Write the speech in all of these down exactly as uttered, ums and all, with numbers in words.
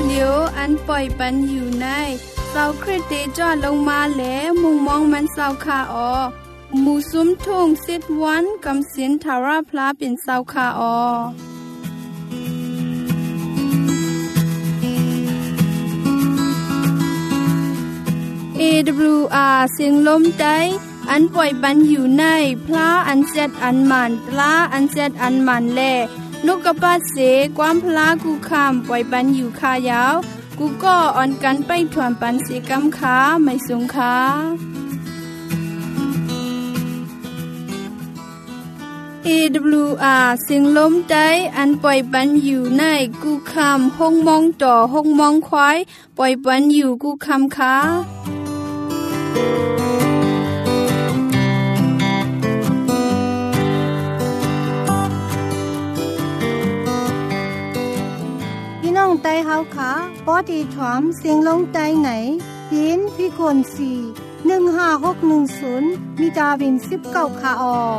เลียวอันปล่อยปันอยู่ในเศร้าคริสเตจอดลงมาแล้วมุงมองมันเศร้าคาออหมู่ซุ้มทุ่งสิดวันกำสินทาราพลาเป็นเศร้าคาออเอ ดับเบิลยู อาร์ เสียงลมใจอันปล่อยปันอยู่ในพระอันเจ็ดอันมันปลาอันเจ็ดอันมันแลนกกระปาเสความพลากูคำปล่อยปันอยู่คายาวกูก็อ่อนกันไปถวนปันเสกำขาไม่สงขาเอ ดับเบิลยู อาร์ เสียงลมใจอันปล่อยปันอยู่ในกูคำห้องมองต่อห้องมองควายปล่อยปันอยู่กูคำขาน้องไตเฮาขาปอดีถวมเสียงลงไตไหนปีนพี่คนสี่หนึ่งห้าหกหนึ่งศูนย์มีดาวินสิบเก้าขาออ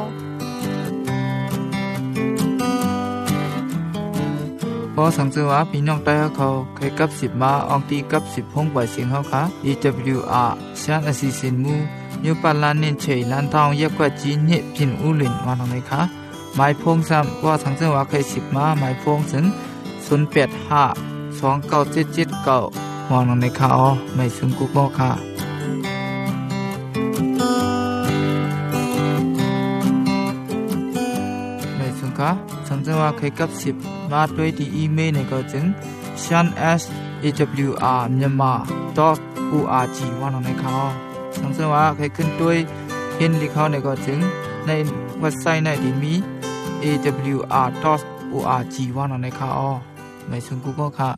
พอสังเกตว่าพี่น้องไตเฮาเขาเคยกับสิบมาอองตีกับสิบพงปล่อยเสียงเฮาขา อี ดับเบิลยู อาร์ เสียงอสิสินมูยูปาลานเน้นเฉยลันทองเยกกว่าจีนเฮ็ดพินอูหลินมาทางไหนคะหมายพงซ้ำว่าสังเกตว่าเคยสิบมาหมายพงถึงศูนย์ แปด ห้า สอง เก้า เจ็ด เจ็ด เก้ามองลงในข่าวไม่ซึ่งกูก็ค่ะไม่ซึ่งค่ะสังเกตว่าเคยกับสิบมาด้วยที่อีเมลในก็จึง ชัน เอส เอ ดับเบิลยู อาร์ มyanmar ดอท โอ อาร์ จี ว่าลงในข่าวสังเกตว่าเคยขึ้นด้วยเห็นที่เขาในก็จึงในเว็บไซต์ในที่มี เอ ดับเบิลยู อาร์ ดอท โอ อาร์ จี ว่าลงในข่าวไม่ซึ่งกูก็ค่ะ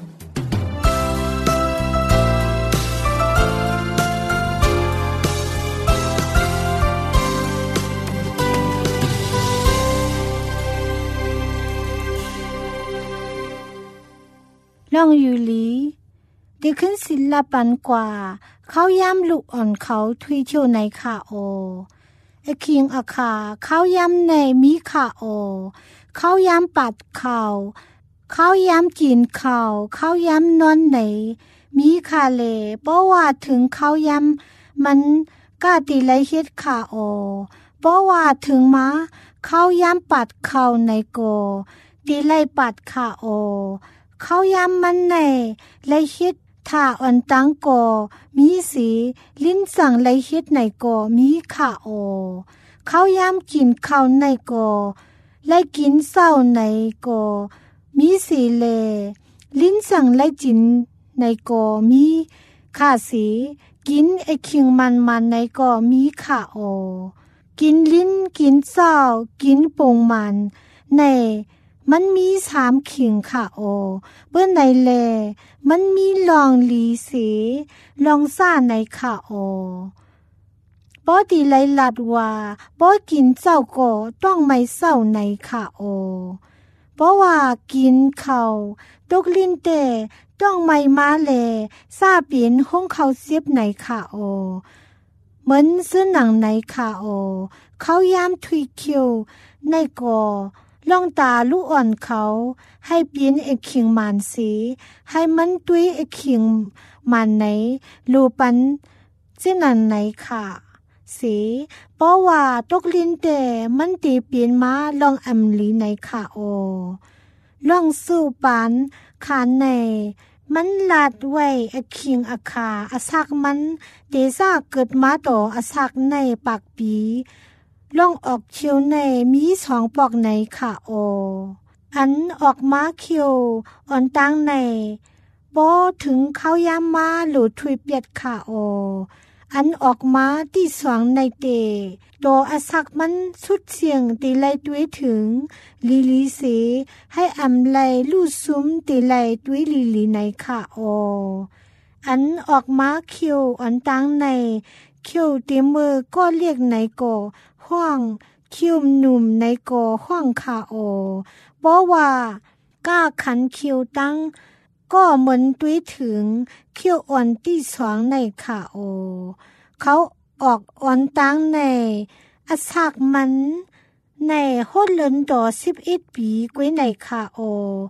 ล่องอยู่หลีได้ขึ้นศิลปันกว่าเขาย้ำลูกอ่อนเขาทุยเที่ยวในขาโอไอคิงอาคาเขาย้ำในมีขาโอเขาย้ำปัดเขาเขาย้ำกินเขาเขาย้ำนอนไหนมีคาเลเพราะว่าถึงเขาย้ำมันกาติไลเฮ็ดขาโอเพราะว่าถึงมาเขาย้ำปัดเขาในโกติไลปัดขาโอเขาย้ำมันในไลเฮ็ดถ้าอ่อนตังโกมีสีลิ้นสั่งไลเฮ็ดในโกมีขาโอเขาย้ำกินเขาในโกไลกินเศร้าในโกมีสีเลลิ้นสั่งไลจินในกอมีข้าสีกินไอคิงมันมันในกอมีข้าโอกินลิ้นกินเศร้ากินปงมันในมันมีสามขิงข้าโอเบื้อในเลมันมีลองลีสีลองซ่าในข้าโอปอดีไลลัดว่าปอกินเจ้าก็ต้องไม่เศร้าในข้าโอเพราะว่ากินเขาตกลิ้นเตต้องไม่มาเลซาเปลี่ยนห้องเขาเสียบในขาโอเหมือนซื้อหนังในขาโอเขายามทุยคิวในกอล่องตาลูกอ่อนเขาให้เปลี่ยนเอกขิงมันสีให้มันตุ้ยเอกขิงมันไหนลูปันเส้นนันในขาสีเพราะว่าตกลิ้นเตมันตีเปลี่ยนมาลองอำลีในขาโอลองสู้ปันขานในมันลาดไว้อคิงอาคาอาซักมันเดซ่าเกิดมาต่ออาซักในปากปีลองออกเคียวในมีสองปอกในขาโออันออกมาเคียวอ่อนตังในบ่ถึงเขายามมาหลุดทุยเปียดขาโออันออกมาที่สองในเตโดอาศักมันสุดเสียงตีไลด้วยถึงลีลีเสให้อำไลลู่ซุ้มตีไลด้วยลีลีในขาโออันออกมาเคียวอันตังในเคียวเตมือก็เรียกในก่อห้องเคียวหนุ่มในก่อห้องขาโอบอกว่าก้าขันเคียวตั้งก็เหมือนด้วยถึงเขี้ยวอ่อนที่สองในขาโอเขาออกอ่อนตั้งในอาศักมันในโหดเลินต่อสิบเอ็ดปีกวยในขาโอ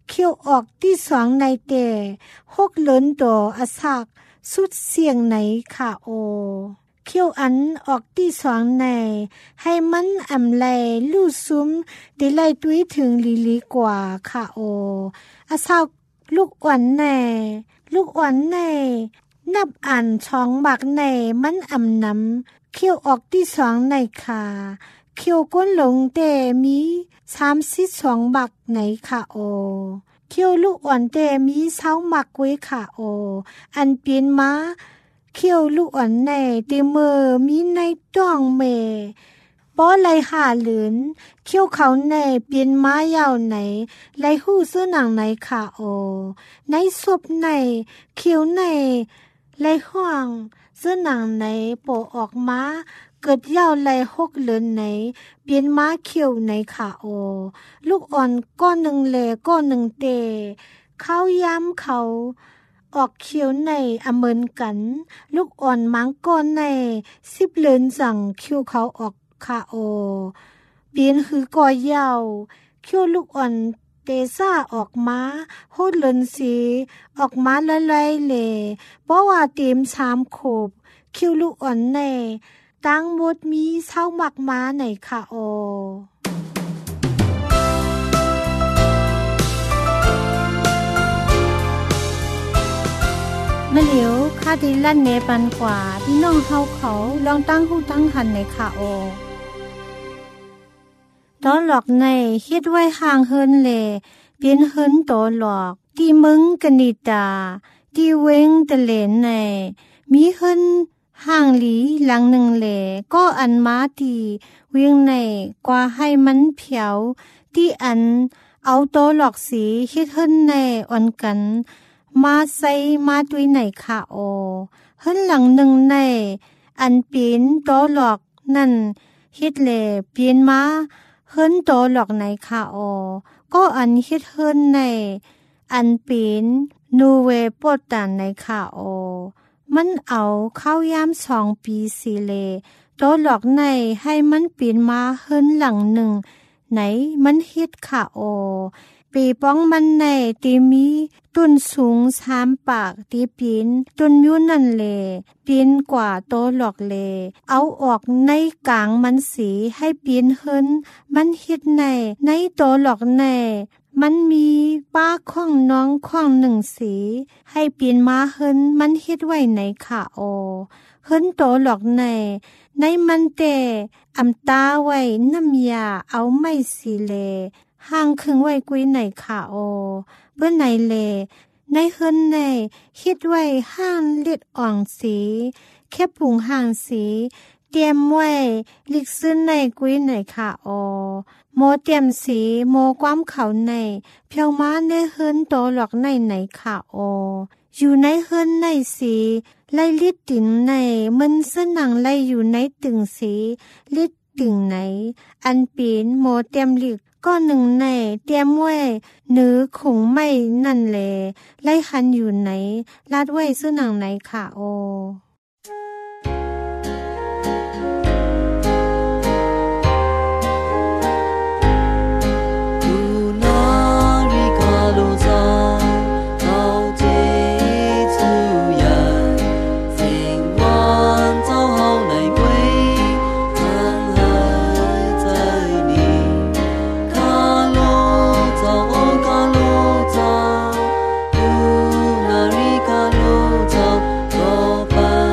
เคี้ยวออกที่สองในเตหกเลินโตอสักสุดเสียงไหนค่ะโอเคี้ยวอันออกที่สองในให้มันอำไลลู่ซุ้มได้ไล่ตุ้ยถึงลีลีกว่าค่ะโออสักลูกอ่อนในลูกอ่อนในนับอ่านช่องบักในมันอำนำเคี้ยวออกที่สองในค่ะเคี้ยวก้นหลงเตมีสามสิบสองบักไหนค่ะโอเคี้ยวลูกอ่อนเตมีเศร้ามักไว้ค่ะโออันเปลี่ยนมาเคี้ยวลูกอ่อนในเตมือมีในต้องเมป้อไหลหาเหลืนเคี้ยวเขาในเปลี่ยนม้ายาวไหนไหลหู้ซื้อหนังไหนค่ะโอในศพในเคี้ยวในไหลห่วงซื้อหนังไหนโปออกมาเกิดยาวไหลหกเลือนไหนเปลี่ยนม้าเขียวไหนค่ะโอลูกอ่อนก้อนหนึ่งเลก้อนหนึ่งเตเข้าย้ำเขาออกเขียวในอเมินกันลูกอ่อนมังก้อนในสิบเลือนสั่งคิวเขาออกค่ะโอเปลี่ยนคือกอยาวคิวลูกอ่อนเตซ่าออกมาโหดเลือนสีออกมาละลายเลเพราะว่าเต็มสามโขบคิวลูกอ่อนในตั้งหมดมีเศร้ามักม้าไหนค่ะโอมะเหลียวคาดิลั่นเนปันกว่าพี่น้องเฮาเขาลองตั้งหูตั้งหันไหนค่ะโอตอนหลอกในคิดไว้ห่างเฮินเลเปลี่ยนเฮินโตหลอกที่มึงกนิตาที่เวงตะเลนในมีเฮินห่างหลีหลังหนึ่งแหล่ก็อันม้าตีเวียงในกว่าให้มันเผียวที่อันเอาโตหลอกสีคิดเฮินในอ่อนกันมาใส่มาตุยไหนค่ะโอเฮินหลังหนึ่งในอันปีนโตหลอกนั่นคิดแหล่เปลี่ยนมาเฮินโตหลอกไหนค่ะโอก็อันคิดเฮินในอันปีนนูเวปดตันไหนค่ะโอมันเอาเข้ายามสองปีสีเลโตหลอกในให้มันปีนมาเฮินหลังหนึ่งไหนมันฮิตค่ะโอปีป้องมันในตีมีต้นสูงสามปากตีปีนต้นมิวนั่นเลปีนกว่าโตหลอกเลเอาออกในกลางมันสีให้ปีนเฮินมันฮิตในในโตหลอกในมันมีป้าข้องน้องข้องหนึ่งสีให้ปีนมาเฮินมันฮิตไว้ในค่ะโอเฮินโตหลอกในในมันเตอำตาไว้น้ำยาเอาไม่สีเลห่างคึงไว้กุยไหนค่ะโอเพื่อไหนเลในเฮินในฮิตไว้ห้างเล็ดอ่องสีแค่ผุงห่างสีเตรียมไว้ลิกซึ้นในกุยไหนค่ะโอโมเตรียมสีโมความเขาในเพียวม้าในเฮินโตหลอกในไหนค่ะโออยู่ในเฮินในสีไล่ลิดติ่งในมันสนังไล่อยู่ในตึงสีลิดติ่งไหนอันปีนโมเตรียมลิกก็หนึ่งในเตรียมไว้เนื้อคงไม่นั่นแลไล่คันอยู่ไหนลาดไว้สนังไหนค่ะโอ走，路那里卡路走，走吧。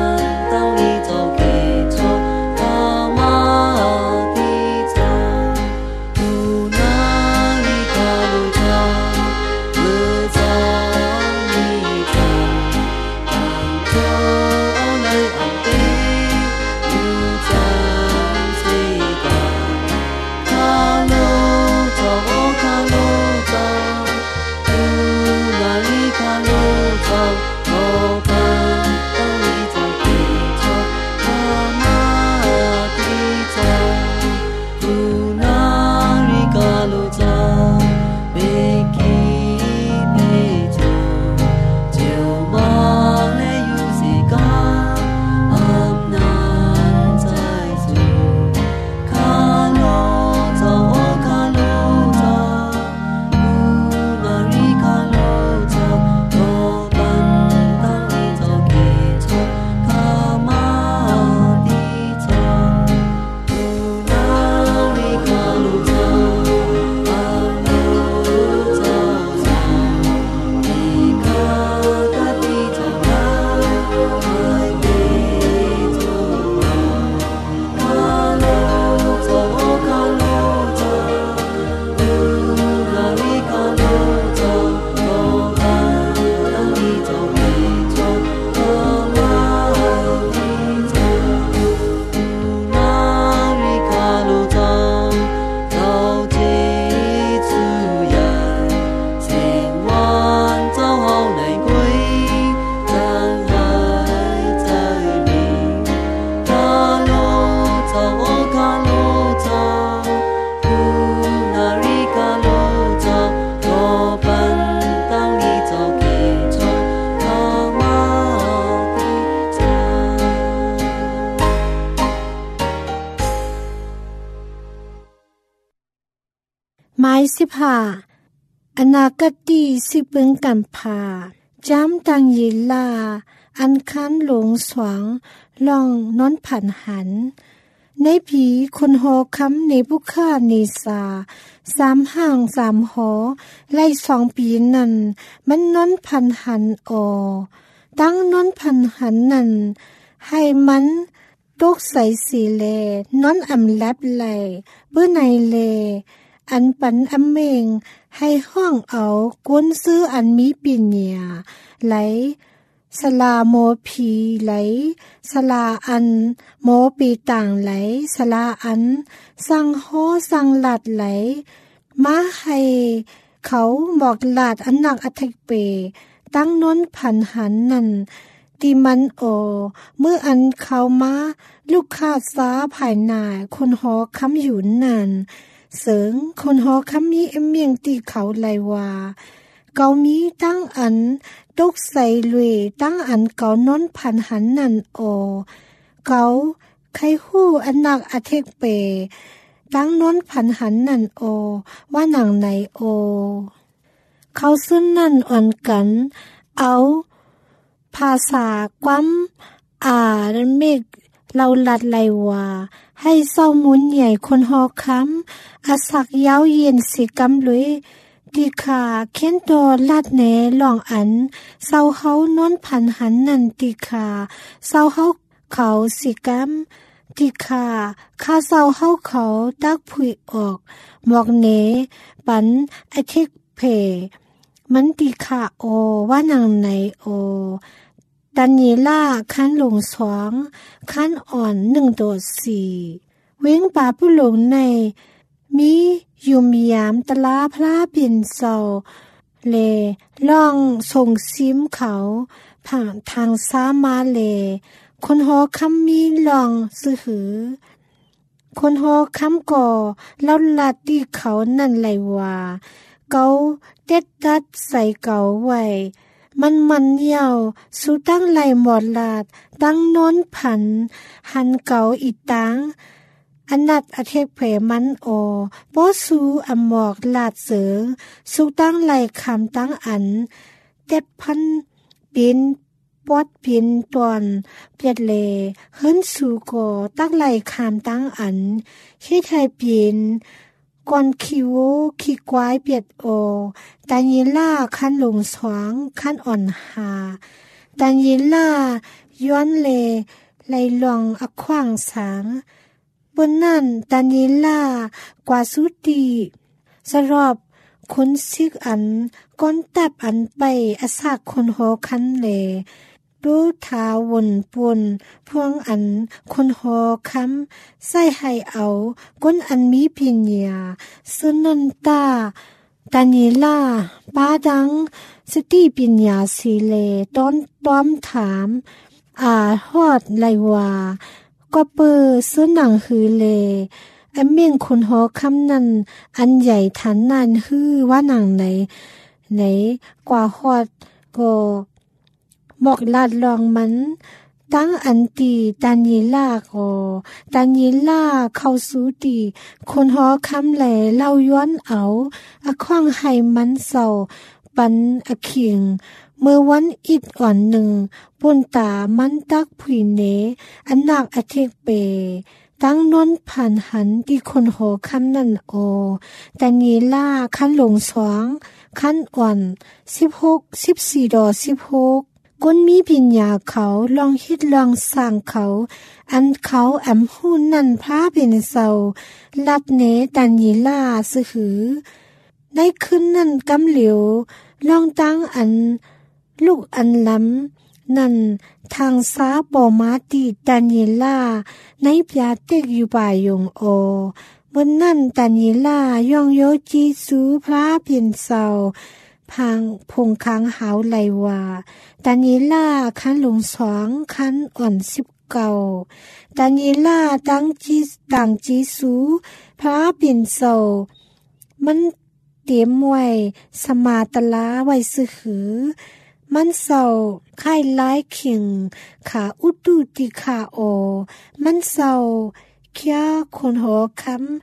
ไม้สิบห้าอนาคตีสิเบิงกันพาจำตังยีลาอันคันหลงสวงลองนอนผันหันในผีคนหอคำในผู้ฆ่าเนสาสามห่างสามหอไล่สองปีนั้นมันนอนผันหันออตั้งนอนผันหันนั้นให้มันตกใส่สีเลนอนอำลับไหลเบื่อในเลอันปันอำเมงให้ห้องเอากวนซื้ออันมีปิญญาไหลสลาโมผีไหลสลาอันโมปีต่างไหลสลาอันสั่งโหสั่งหลัดไหลมาให้เขาบอกหลาดอันหนักอัทเปตั้งน้นผันหันนั่นที่มันโอเมื่ออันเขามาลูกค้าซ้าภายหน้าคนหอคำอยู่นั่นเสริงคนหอคำมีเอ็มเมียงตีเขาไหลว่าเกามีตั้งอันตกใส่ลุยตั้งอันเกาน้นผันหันนั่นโอเกาใครหู้อันหนักอัทเปตั้งน้นผันหันนั่นโอว่าหนังไหนโอเขาซึ่งนั่นอ่อนกันเอาภาษาความอ่าเมกเราลัดไหลว่าให้เศร้ามุนใหญ่คนหอคำอาศักยาวเย็นสิกำลุยดีขาเข็นโดลัดแหนหลองอันเศร้าเขานอนผันหันนันดีขาเศร้าเขาเขาสิกำดีขาข้าเศร้าเขาเขาตักผุยออกหมอกเนปันไอเทกเพมันดีขาโอว่านางไหนโอดันยีล่าคันหลงสองคันอ่อนหนึ่งโดดสี่เว้งป่าผู้หลงในมียุมยามตะลาพลาเปลี่ยนเศร้าเลล่องส่งซิมเขาผ่านทางซ้ามาเลคนหอคำมีลองซื้อหือคนหอคำก่อแล้วลาตีเขานั่นไหลว่าเกาเด็ดดัดใส่เกาไว้มันมันยาวสู้ตั้งไหลหมดลาดตั้งนอนผันหันเกาอีตังอนัดอเทกเพมันโอป้อสูอำหมอกลาดเสือสู้ตั้งไหลคำตั้งอันเด็ดพันปินปอดปินตอนเปียดเลเฮิรนสู่ก่อตั้งไหลคำตั้งอันคิดให้ปินก่อนคิวขี้ควายเปียดโอตายิล่าคันหลงสวงคันอ่อนหาตายิล่าย้อนเลไหลลองอขวางสางบนนั่นตายิล่ากว่าสุตีสรอบคนซิกอันก้อนตับอันไปอาสากคนหอคันเลดูทาวนปวนพวงอันคนหอคำใส่ให้เอาก้นอันมีปิญญาสุนันตาตานีล่าป้าดังสติปิญญาสีเลต้นต้อมถามอาฮอดไลว่าก็เปอสุนังฮือเลอเมียงคนหอคำนั้นอันใหญ่ฐานนานฮือว่าหนังไหนไหนกว่าฮอดก็บอกลาดลองมันตั้งอันตีตานีล่าก็ตานีล่าเข้าสู่ตีคนหอคำแหล่เล่าย้อนเอาอขว้างให้มันเศร้าปันอขิงเมื่อวันอิดอ่อนหนึ่งปนตามันตักผุยเนอันนักอเทกเปตั้งนนผ่านหันที่คนหอคำนั่นโอตานีล่าคันหลงสวงคันอ่อนสิบหกสิบสี่ดอสิบหกก้นมีปิญญาเขาลองฮิดลองสร้างเขาอันเขาแอมหูนั่นพระเป็นเศร้าลัดเนตันยีล่าสือหือได้ขึ้นนั่นกำเหลียวลองตั้งอันลูกอันล้ำนั่นทางซ้าปอมาตีตันยีล่าในปยาเต็กอยู่ป่ายงโอบนนั่นตันยีล่าย่องโยจีสูพระเป็นเศร้าพังพงค้างหาวไหลว่าตานีล่าคันหลงสองคันอ่อนสิบเก่าตานีล่าตั้งจีต่างจีสูพระปิ่นเศร้ามันเตรียมไว้สมาตลาไว้ซื้อหือมันเศร้าไข่ร้ายเข่งขาอุดุติขาโอมันเศร้าเคี้ยคนหอคำ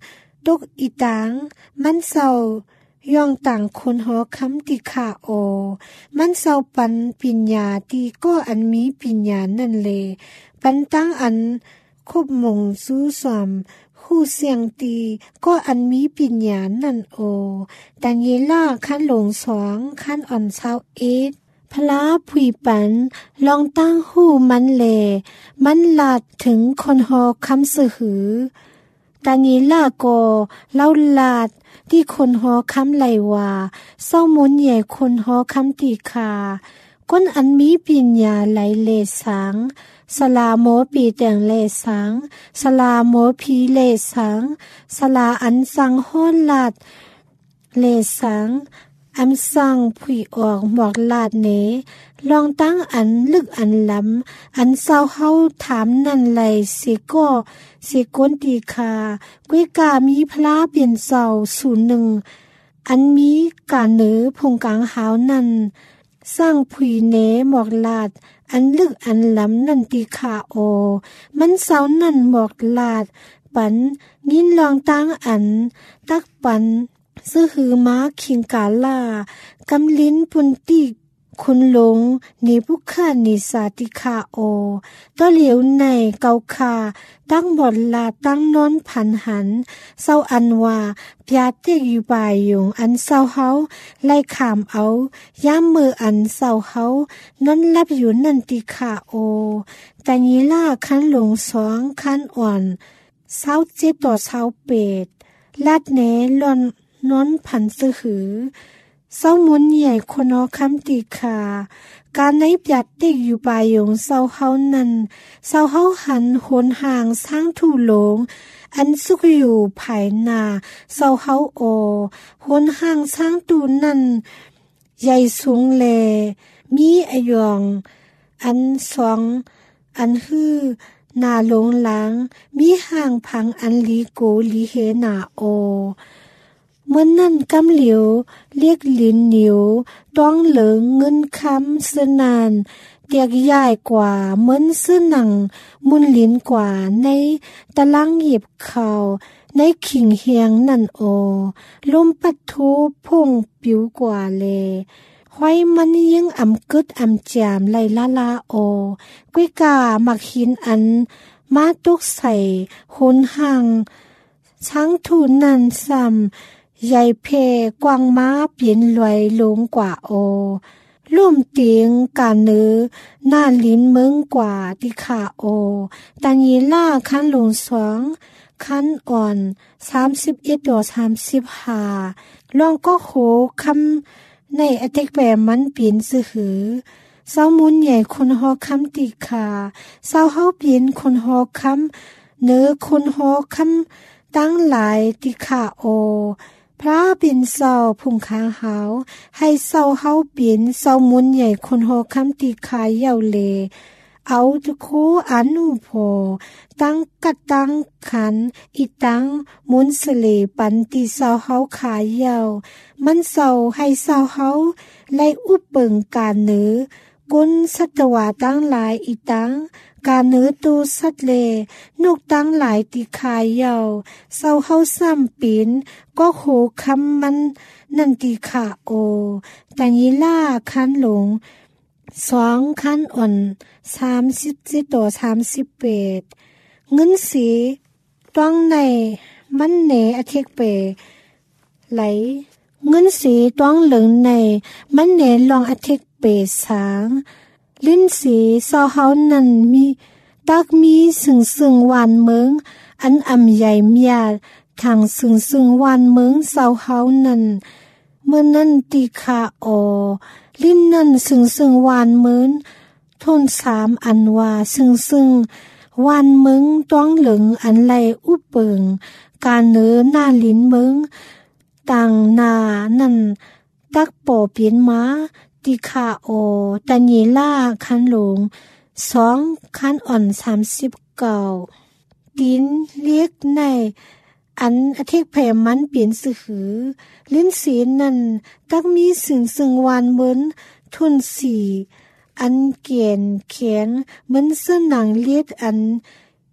ตกอีตังมันเศร้าย่องต่างคนหอคำติขาโอมันเศร้าปันปิญญาตีก็อันมีปิญญานั่นเลปันตั้งอันคบมงสู้สอมคู่เสียงตีก็อันมีปิญญานั่นโอดันเยล่าขั้นหลงสองขั้นอ่อนเศร้าเอ็ดพลาผุยปันลองตั้งหูมันเลมันหลาดถึงคนหอคำสื่อหือตานีล่าโกเล่าลาดที่คนหอคำไหลว่าเศร้ามุนใหญ่คนหอคำตีคาก้นอันมีปิญญาไหลเลสังสลาโมปีแต่งเลสังสลาโมพีเลสังสลาอันสังห้อนลาดเลสังอันสังผุยออกหมอกลาดเนลองตั้งอันลึกอันล้ำอันเศร้าเฮาถามนั่นไหลเสิก็เสิก้นตีคากุ้ยกามีพลาเปลี่ยนเศร้าศูนย์หนึ่งอันมีกาเนือพงกลางหาวนั่นสร้างผุยเนหมอกลาดอันลึกอันล้ำนั่นตีคาโอมันเศร้านั่นหมอกลาดปันยินลองตั้งอันตักปันซื้อหือม้าคิงกาลากำลิ้นปุนตีคุณหลงนิพุคานิสาติคาโอต้อเหลียวในเกาคาตั้งบอดลาตั้งนอนผันหันเศร้าอันว่าพยาเตกอยู่บ่ายยงอันเศร้าเฮาไล่ขามเอาย่ามมืออันเศร้าเฮานอนรับอยู่นันติคาโอแต่ยีล่าคันหลงสองคันอ่อนเศร้าเจ็บต่อเศร้าเป็ดลาดเนลอนนอนผันซื้อหือเศร้ามุนใหญ่คนอคำตีคาการในปยัดเด็กอยู่บ่ายยงเศร้าเฮานั้นเศร้าเฮาหันโหนห่างสร้างถูหลงอันสุกอยู่ภายหน้าเศร้าเฮาโอโหนห่างสร้างตูนั้นใหญ่สูงแลมีอายองอันสองอันฮือหน้าหลงหลังมีห่างพังอันลีโกลีเฮนาโอเมื่อนั่นกำเหลียวเรียกลิ้นเหนียวต้องเหลิงเงินคำเสนานเตียกใหญ่กว่าเหมือนเสื้อหนังมุนลิ้นกว่าในตะลังหยิบเข่าในขิงเฮียงนั่นโอลมปัดทุพุ่งปิวกว่าเลห้อยมันยังอ่ำกึดอ่ำจามไหลละลาโอกุ้ยกามักหินอันมาตุกใส่หุนห่างช้างทูนันซ้ำใหญ่เพกวางม้าเปลี่ยนลอยลงกว่าโอลุ่มเตียงกาเนื้อหน้าลิ้นเมืองกว่าติขาโอตันยีล่าคันหลงสองคันอ่อนสามสิบเอ็ดดอสามสิบห้าลองก็โหคำในอเทกแปมันเปลี่ยนสื่อหือเศร้ามุนใหญ่คนหอคำติขาเศร้าเฮาเปลี่ยนคนหอคำเนื้อคนหอคำตั้งหลายติขาโอพระเป็นเศร้าพุงค้างหาวให้เศร้าเฮาเปลี่ยนเศร้ามุนใหญ่คนหอคำติขายเยาเลเอาทุกโคอันอุโพตั้งกัดตั้งขันอีตั้งมุนสเลปันติเศร้าเฮาขายเยามันเศร้าให้เศร้าเฮาไล่อุปเปิงการเนื้อกุนสัตวาตั้งหลายอีตั้งการเนื้อตูสัตเลนกตั้งหลายติขายเยาเศร้าเฮาซ้ำปีนก็โหคำมันนันติขาโอแต่ยีล่าคันหลงสองคันอ่อนสามสิบสิต่อสามสิบเปดเงินสีต้องในมันเนอเทกเปไหลเงินสีต้องเหลืองในมันเนลองอเทกเปสางลิ้นสีเศร้าเฮานั่นมีตักมีสึงสึงหวานเมืองอันอ่ำใหญ่เมียทางสึงสึงหวานเมืองเศร้าเฮานั่นเมื่อนั่นตีขาโอลิ้นนั่นสึงสึงหวานเมืองทนสามอันว่าสึงสึงหวานเมืองต้องเหลืองอันไหลอุเปิงการเนื้อหน้าลิ้นเมืองต่างนานั่นตักโปเปลี่ยนมาติขาโอตันยีล่าคันหลงสองคันอ่อนสามสิบเก้าดินเรียกในอันอเทกแผ่มันเปลี่ยนสื่อหือลิ้นสีนั่นตักมีสึงสึงวานเหมือนทุนสีอันเกียนเขียนเหมือนเสื้อหนังเลียดอัน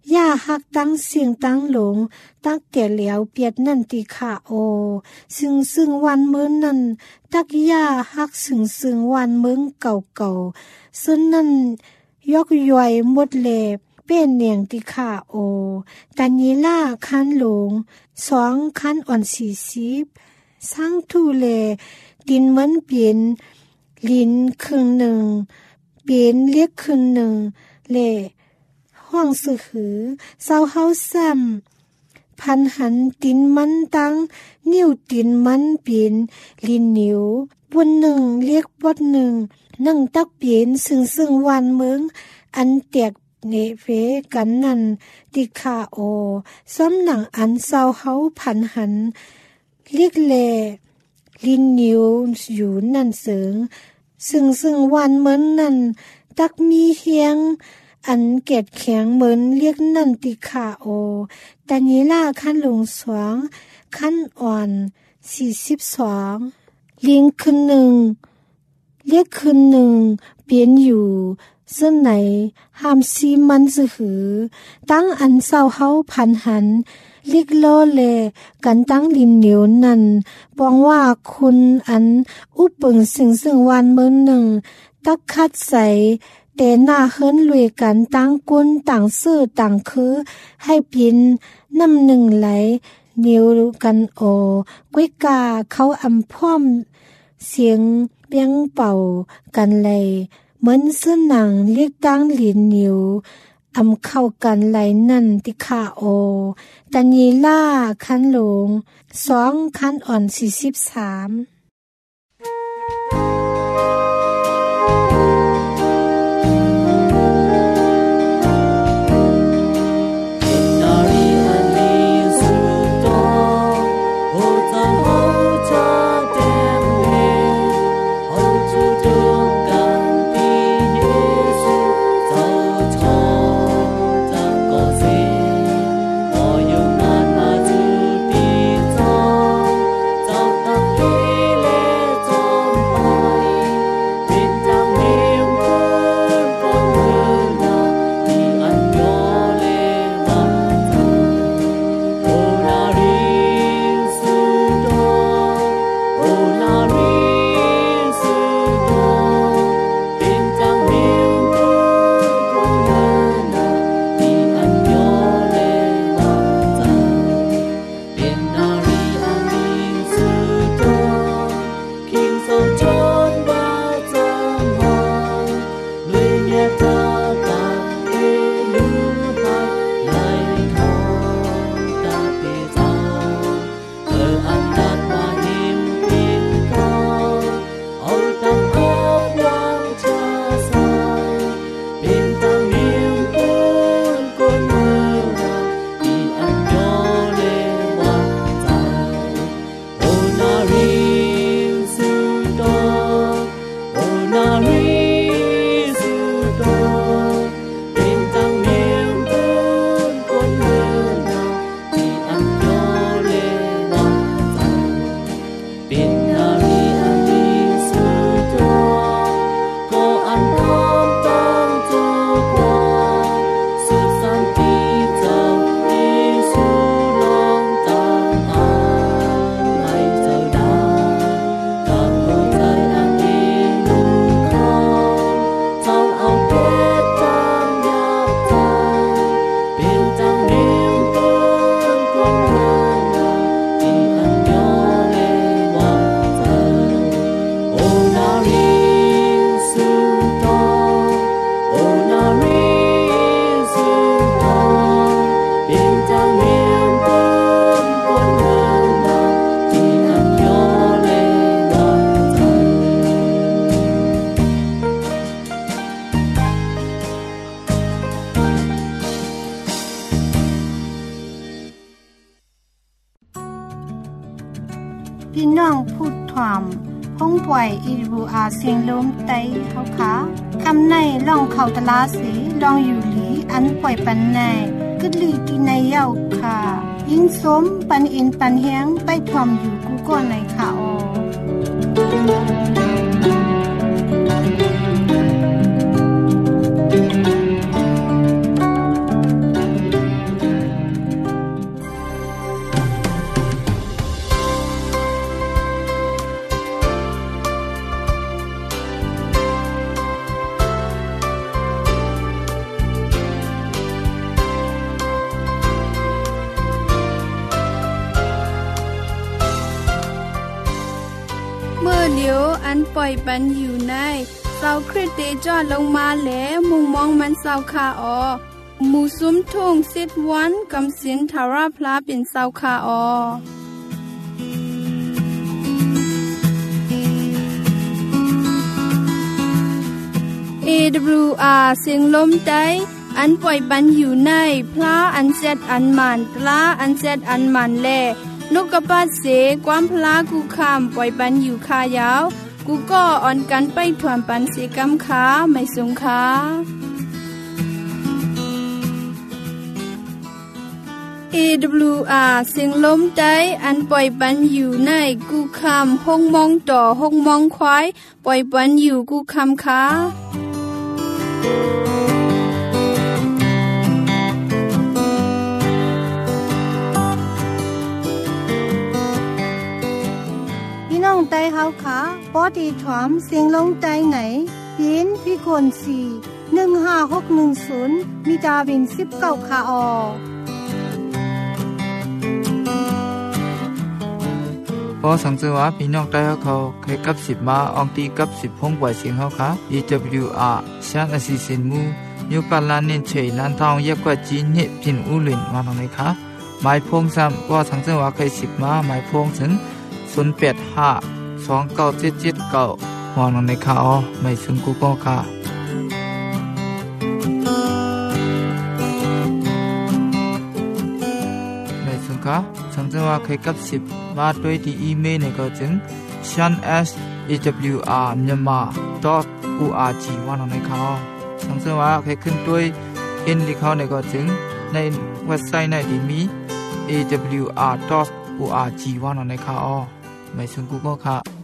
ย่าหักตั้งเสียงตั้งหลงตักแก่เหลียวเปียดนั่นติขาโอซึ่งซึ่งวันเมื้อนั้นตักย่าหักซึ่งซึ่งวันเมืองเก่าเก่าซึ่งนั้นยกย่อยหมดแลเป็นเนียงติขาโอตันยีล่าคันหลงสองคันอ่อนสี่สิบสร้างทูเลดินเหมือนเปลี่ยนลินครึ่งหนึ่งเปลี่ยนเรียกครึ่งหนึ่งเลห้องสือหือเศร้าเฮาซ้ำพันหันตินมันตังนิ้วตินมันเปลี่ยนลินนิ้วบนหนึ่งเรียกบดหนึ่งนั่งตักเปลี่ยนซึ่งซึ่งวันเมืองอันแตกเนเฟกันนั่นติขาโอซ้ำหนังอันเศร้าเฮาพันหันเรียกแลลินนิ้วอยู่นั่นเสิงซึ่งซึ่งวันเหมือนนั่นตักมีเฮียงอันเกตแข็งเหมือนเรียกนั่นติขาโอแต่นี้ล่าขั้นลงสองขั้นอ่อนสี่สิบสองลิงขึ้นหนึ่งเรียกขึ้นหนึ่งเปลี่ยนอยู่ซึ่งไหนห้ามซีมันสือหือตั้งอันเศร้าเฮาพันหันเรียกโลเลกันตั้งลินเหนียวนั่นปองว่าคุณอันอุปเปิงสิ่งซึ่งวันเมื่อหนึ่งตักคัดใสแต่หน้าเฮิรนลุยกันตั้งกุนต่างซื่อต่างคือให้ปินน้ำหนึ่งไหลเหนียวกันโอก้วยกาเขาอำพ่อมเสียงเปียงเป่ากันเลยเหมือนเสื้อหนังเรียกตั้งลินเหนียวอำเข้ากันไหลนั่นติขาโอตันยีล่าคันหลงสองคันอ่อนสี่สิบสามพี่น้องพูดถามพ้องป่วยอีรูอาเสียงลมไตเฮาค่ะคำในล่องเขาตลาสีลองอยู่หลีอันป่วยปันในกึดลีตีในเย้าค่ะยิงสมปันอินปันแฮงไปทอมอยู่กูก่อนในค่ะออเมื่อเลียวอันปล่อยปันอยู่ในเสาคริสเตจอดลงมาแล้วมุงมองมันเสาคาออหมู่ซุ้มทุ่งสิดวันกำสินทาราพลาเป็นเสาคาออเอ ดับเบิลยู อาร์ เสียงลมใต้อันปล่อยปันอยู่ในพลาอันเซดอันมันตลาอันเซดอันมันแลนกกระปาดเสความพลากูคามปล่อยปันอยู่คายาวกูก็อ่อนกันไปถวนปันเสกำขาไม่สงขาเอ ดับเบิลยู อาร์ เสียงลมใต้อันปล่อยปันอยู่ในกูคามห้องมองต่อห้องมองควายปล่อยปันอยู่กูคามขาน้องไตเฮาขาปอดีถวมเสียงลงใจไหนยินพี่กวนสี่ หนึ่งห้าหกหนึ่งศูนย์มีดาวินสิบเก้าคาออพอสังเกตว่าพี่น้องไต้เขาเคยกับสิบมาอองตีกับสิบพงกว่าเสียงเขาค่ะ อี ดับเบิลยู อาร์ ช่างอสิสินมูยูปาลานินเฉยนันทองเยกกว่าจีนเนี่ยพินอุลินมาตรงไหนคะหมายพงซ้ำพอสังเกตว่าเคยสิบมาหมายพงถึงศูนย์แปดห้า สองเก้าเจ็ดเจ็ดเก้าหอนังในข่าวไม่ซึ่งกูก็ค่ะไม่ซึ่งค่ะสังเกตว่าเคยกับสิบมาด้วยที่อีเมลในก็จึง ชัน เอส เอ ดับเบิลยู อาร์ myanmar ดอท โอ อาร์ จี ว่านังในข่าวสังเกตว่าเคยขึ้นด้วยเอ็นที่เขาในก็จึงในเว็บไซต์ในที่มี เอ ดับเบิลยู อาร์ ดอท โอ อาร์ จี ว่านังในข่าวไม่ซึ่งกูก็ค่ะ